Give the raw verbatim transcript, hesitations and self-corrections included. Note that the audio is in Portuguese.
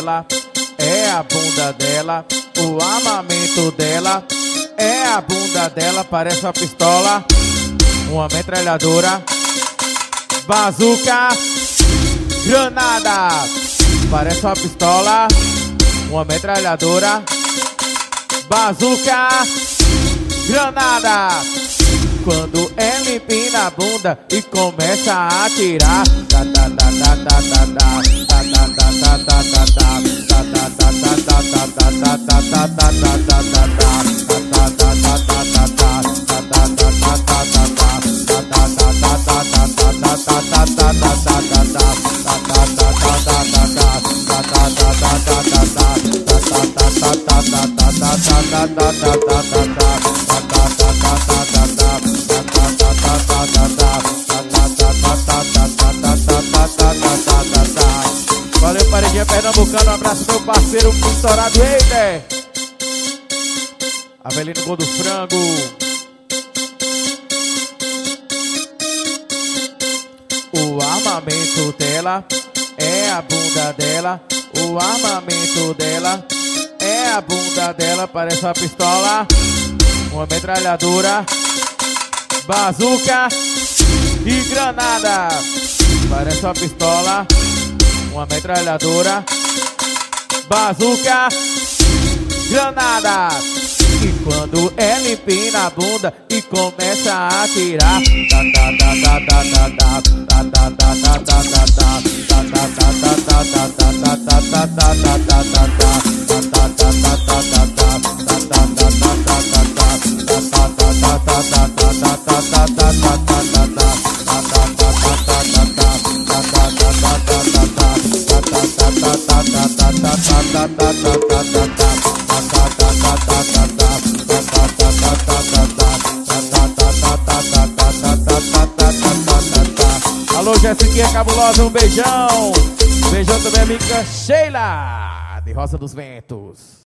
dela é a bunda dela, o armamento dela é a bunda dela, parece uma pistola, uma metralhadora, bazuca, granada, parece uma pistola, uma metralhadora, bazuca, granada. Quando ela empina a bunda e começa a atirar, valeu, paredinha pernambucana, um abraço meu parceiro estourado Eider, Avelino Gol do Frango. O armamento dela é a bunda dela, o armamento dela é a bunda dela, parece uma pistola, uma metralhadora, bazuca e granada, parece uma pistola, uma metralhadora, bazuca, granada. E quando ela empina a bunda e começa a atirar, alô, Jessiquinha cabulosa, um beijão. Beijão também, amiga Sheila, de Roça dos Ventos.